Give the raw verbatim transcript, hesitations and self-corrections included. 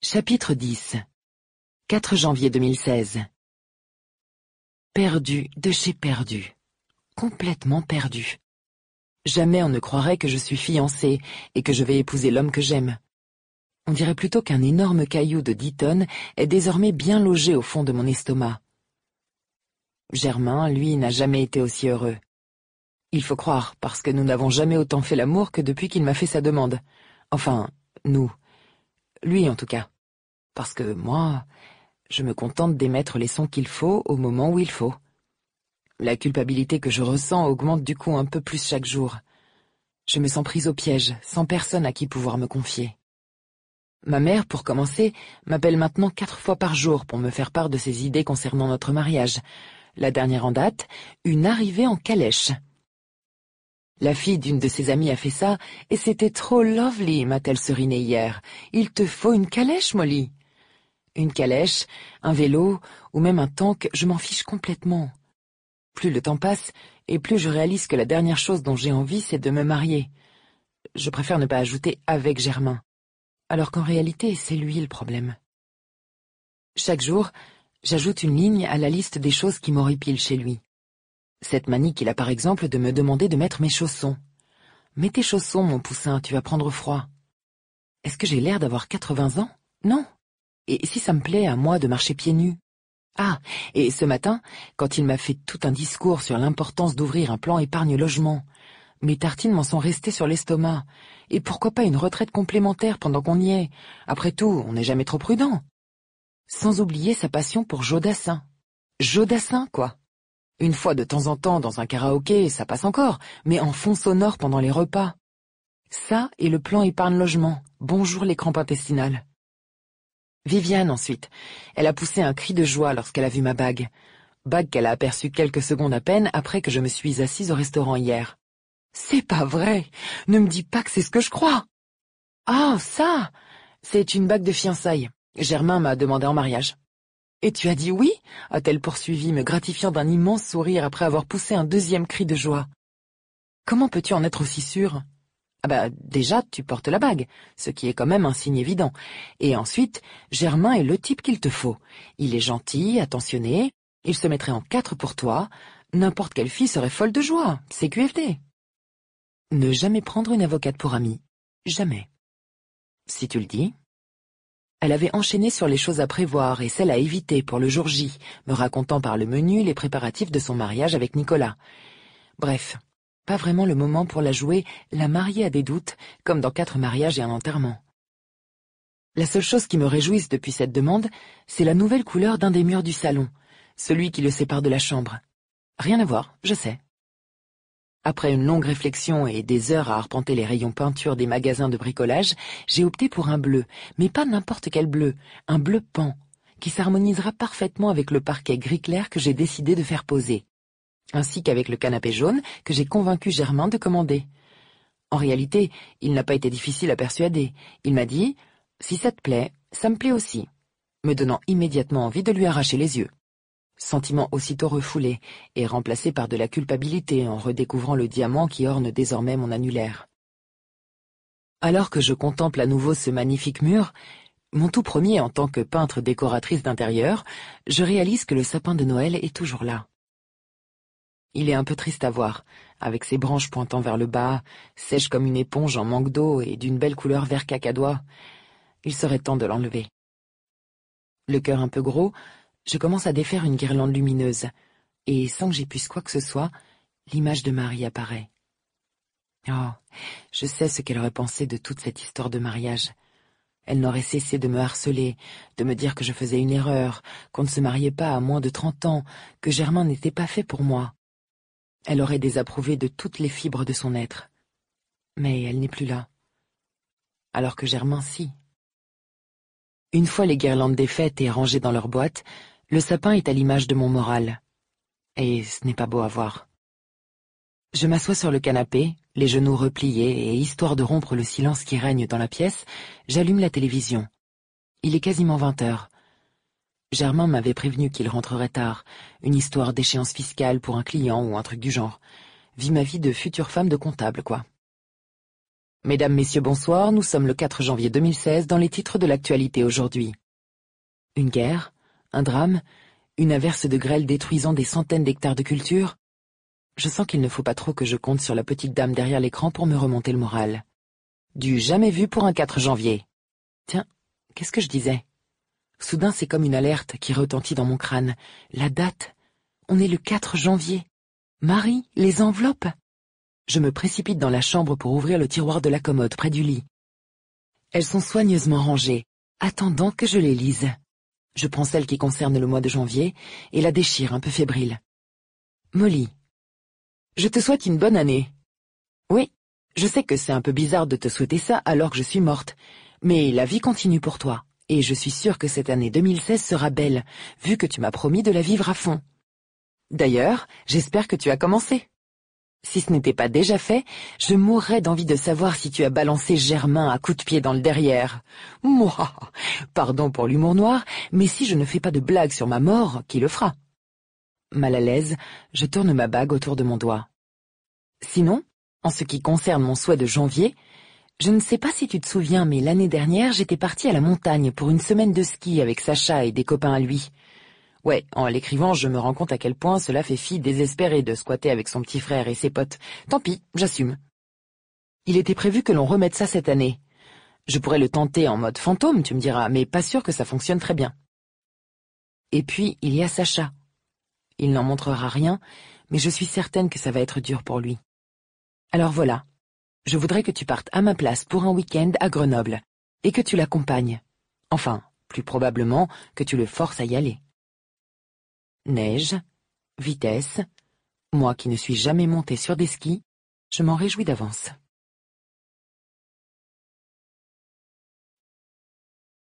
Chapitre dix. quatre janvier deux mille seize. Perdu de chez perdu. Complètement perdu. Jamais on ne croirait que je suis fiancée et que je vais épouser l'homme que j'aime. On dirait plutôt qu'un énorme caillou de dix tonnes est désormais bien logé au fond de mon estomac. Germain, lui, n'a jamais été aussi heureux. Il faut croire, parce que nous n'avons jamais autant fait l'amour que depuis qu'il m'a fait sa demande. Enfin, nous. Lui, en tout cas. Parce que moi, je me contente d'émettre les sons qu'il faut au moment où il faut. La culpabilité que je ressens augmente du coup un peu plus chaque jour. Je me sens prise au piège, sans personne à qui pouvoir me confier. Ma mère, pour commencer, m'appelle maintenant quatre fois par jour pour me faire part de ses idées concernant notre mariage. La dernière en date, une arrivée en calèche. La fille d'une de ses amies a fait ça, et c'était trop lovely, m'a-t-elle seriné hier. Il te faut une calèche, Molly. Une calèche, un vélo, ou même un tank, je m'en fiche complètement. Plus le temps passe, et plus je réalise que la dernière chose dont j'ai envie, c'est de me marier. Je préfère ne pas ajouter « avec Germain », alors qu'en réalité, c'est lui le problème. Chaque jour, j'ajoute une ligne à la liste des choses qui m'horripilent chez lui. Cette manie qu'il a par exemple de me demander de mettre mes chaussons. « Mets tes chaussons, mon poussin, tu vas prendre froid. » Est-ce que j'ai l'air d'avoir quatre-vingts ans? Non. Et si ça me plaît à moi de marcher pieds nus? Ah, et ce matin, quand il m'a fait tout un discours sur l'importance d'ouvrir un plan épargne-logement, mes tartines m'en sont restées sur l'estomac. Et pourquoi pas une retraite complémentaire pendant qu'on y est? Après tout, on n'est jamais trop prudent. Sans oublier sa passion pour Jodassin. Jodassin, quoi. Une fois de temps en temps dans un karaoké, ça passe encore, mais en fond sonore pendant les repas. Ça et le plan épargne-logement. Bonjour les crampes intestinales. Viviane, ensuite. Elle a poussé un cri de joie lorsqu'elle a vu ma bague. Bague qu'elle a aperçue quelques secondes à peine après que je me suis assise au restaurant hier. C'est pas vrai! Ne me dis pas que c'est ce que je crois! Ah, ça! C'est une bague de fiançailles. Germain m'a demandé en mariage. Et tu as dit oui? A-t-elle poursuivi, me gratifiant d'un immense sourire après avoir poussé un deuxième cri de joie. Comment peux-tu en être aussi sûre? Ah bah, déjà, tu portes la bague, ce qui est quand même un signe évident. Et ensuite, Germain est le type qu'il te faut. Il est gentil, attentionné, il se mettrait en quatre pour toi. N'importe quelle fille serait folle de joie, c'est Q F D. Ne jamais prendre une avocate pour amie. Jamais. Si tu le dis. Elle avait enchaîné sur les choses à prévoir et celles à éviter pour le jour J, me racontant par le menu les préparatifs de son mariage avec Nicolas. Bref. Pas vraiment le moment pour la jouer, la mariée a des doutes, comme dans quatre mariages et un enterrement. La seule chose qui me réjouisse depuis cette demande, c'est la nouvelle couleur d'un des murs du salon, celui qui le sépare de la chambre. Rien à voir, je sais. Après une longue réflexion et des heures à arpenter les rayons peinture des magasins de bricolage, j'ai opté pour un bleu, mais pas n'importe quel bleu, un bleu pan, qui s'harmonisera parfaitement avec le parquet gris clair que j'ai décidé de faire poser. Ainsi qu'avec le canapé jaune que j'ai convaincu Germain de commander. En réalité, il n'a pas été difficile à persuader. Il m'a dit « Si ça te plaît, ça me plaît aussi », me donnant immédiatement envie de lui arracher les yeux. Sentiment aussitôt refoulé et remplacé par de la culpabilité en redécouvrant le diamant qui orne désormais mon annulaire. Alors que je contemple à nouveau ce magnifique mur, mon tout premier en tant que peintre décoratrice d'intérieur, je réalise que le sapin de Noël est toujours là. Il est un peu triste à voir, avec ses branches pointant vers le bas, sèche comme une éponge en manque d'eau et d'une belle couleur vert cacadois. Il serait temps de l'enlever. Le cœur un peu gros, je commence à défaire une guirlande lumineuse, et sans que j'y puisse quoi que ce soit, l'image de Marie apparaît. Oh, je sais ce qu'elle aurait pensé de toute cette histoire de mariage. Elle n'aurait cessé de me harceler, de me dire que je faisais une erreur, qu'on ne se mariait pas à moins de trente ans, que Germain n'était pas fait pour moi. Elle aurait désapprouvé de toutes les fibres de son être. Mais elle n'est plus là. Alors que Germain, si. Une fois les guirlandes défaites et rangées dans leur boîte, le sapin est à l'image de mon moral. Et ce n'est pas beau à voir. Je m'assois sur le canapé, les genoux repliés, et histoire de rompre le silence qui règne dans la pièce, j'allume la télévision. Il est quasiment vingt heures. Germain m'avait prévenu qu'il rentrerait tard, une histoire d'échéance fiscale pour un client ou un truc du genre. Vis ma vie de future femme de comptable, quoi. Mesdames, Messieurs, bonsoir, nous sommes le quatre janvier deux mille seize dans les titres de l'actualité aujourd'hui. Une guerre, un drame, une averse de grêle détruisant des centaines d'hectares de culture. Je sens qu'il ne faut pas trop que je compte sur la petite dame derrière l'écran pour me remonter le moral. Du jamais vu pour un quatre janvier. Tiens, qu'est-ce que je disais? Soudain, c'est comme une alerte qui retentit dans mon crâne. La date. On est le quatre janvier. Marie, les enveloppes. Je me précipite dans la chambre pour ouvrir le tiroir de la commode près du lit. Elles sont soigneusement rangées, attendant que je les lise. Je prends celle qui concerne le mois de janvier et la déchire un peu fébrile. Molly. Je te souhaite une bonne année. Oui, je sais que c'est un peu bizarre de te souhaiter ça alors que je suis morte, mais la vie continue pour toi, et je suis sûre que cette année deux mille seize sera belle, vu que tu m'as promis de la vivre à fond. D'ailleurs, j'espère que tu as commencé. Si ce n'était pas déjà fait, je mourrais d'envie de savoir si tu as balancé Germain à coups de pied dans le derrière. Moi, pardon pour l'humour noir, mais si je ne fais pas de blague sur ma mort, qui le fera? Mal à l'aise, je tourne ma bague autour de mon doigt. Sinon, en ce qui concerne mon souhait de janvier, je ne sais pas si tu te souviens, mais l'année dernière, j'étais partie à la montagne pour une semaine de ski avec Sacha et des copains à lui. Ouais, en l'écrivant, je me rends compte à quel point cela fait fi désespérée de squatter avec son petit frère et ses potes. Tant pis, j'assume. Il était prévu que l'on remette ça cette année. Je pourrais le tenter en mode fantôme, tu me diras, mais pas sûr que ça fonctionne très bien. Et puis, il y a Sacha. Il n'en montrera rien, mais je suis certaine que ça va être dur pour lui. Alors voilà, je voudrais que tu partes à ma place pour un week-end à Grenoble, et que tu l'accompagnes. Enfin, plus probablement que tu le forces à y aller. Neige, vitesse, moi qui ne suis jamais montée sur des skis, je m'en réjouis d'avance.